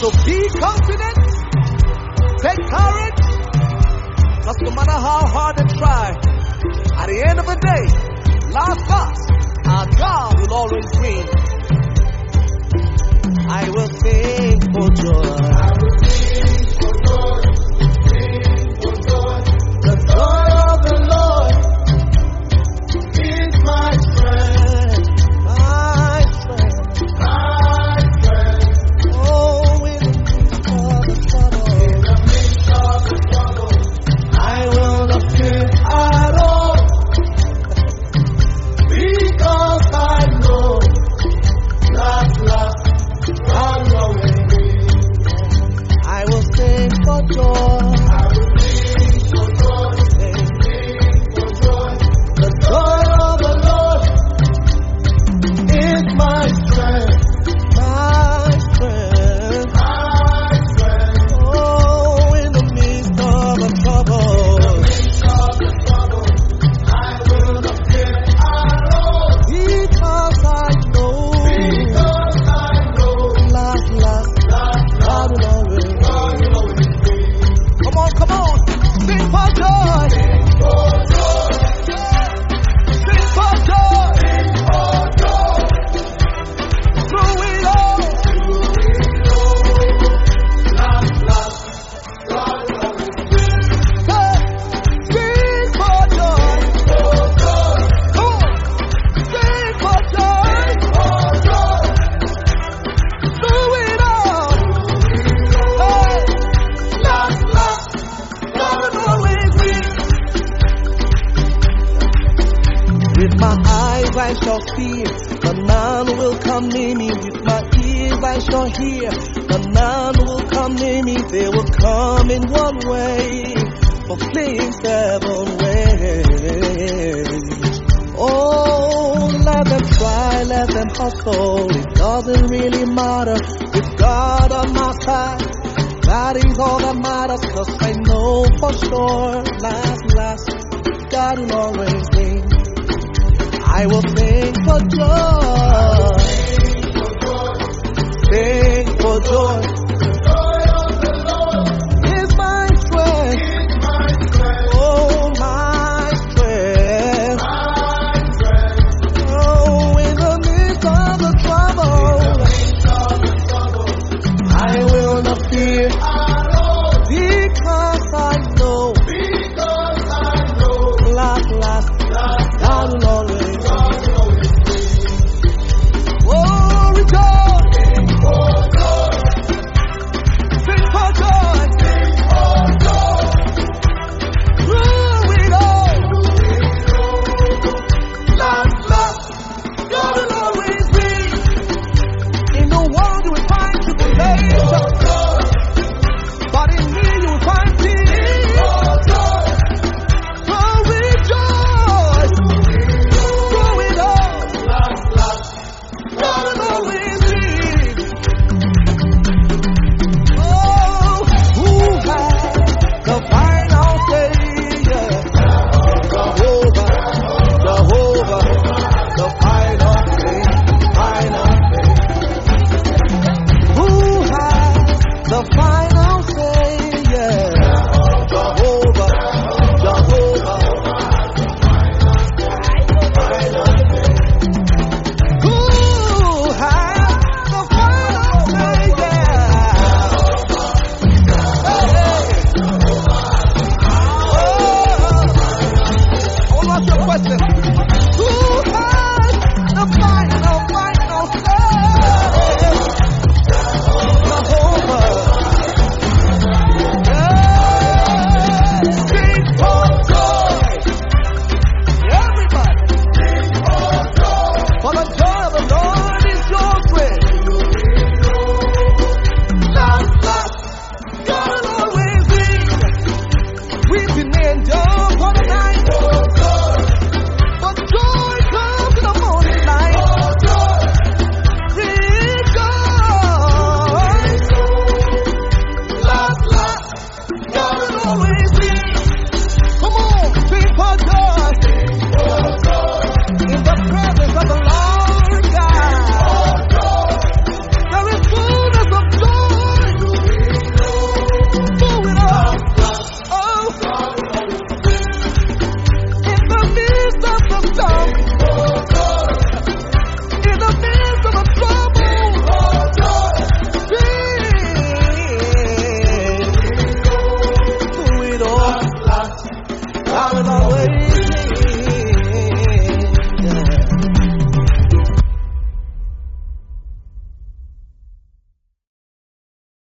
So be confident, take courage, because no matter how hard they try, at the end of the day, last our God will always win. I will sing for joy. I will sing for joy. Sing for joy. The joy of the Lord is my strength. My strength. My strength. Oh, in the midst of the trouble. In the midst of the trouble. I will not fear at all. Because I know that last God will win. I will sing for joy. I will sing for joy. Sing for joy. The joy of the Lord is my strength. My strength. My strength. Oh, in the midst of the trouble. In the midst of the trouble, I will not fear at all. Because I know. Because I know. Last, God will always win. Come on. Sing for joy. Sing for joy. Sing for joy. Sing for joy. Through it all. Last, God will always win. Sing for joy. Come on. Sing for joy. Through it all. Last, God will always win. With my eyes I shall see, but none will come near me. With my ears I shall hear, but none will come near me. They will come in one way, but fleeing 7 ways. Oh, let them try, let them hustle. It doesn't really matter. With God on my side, that is all that matters. 'Cause I know for sure, last, God will always win. I will sing for joy.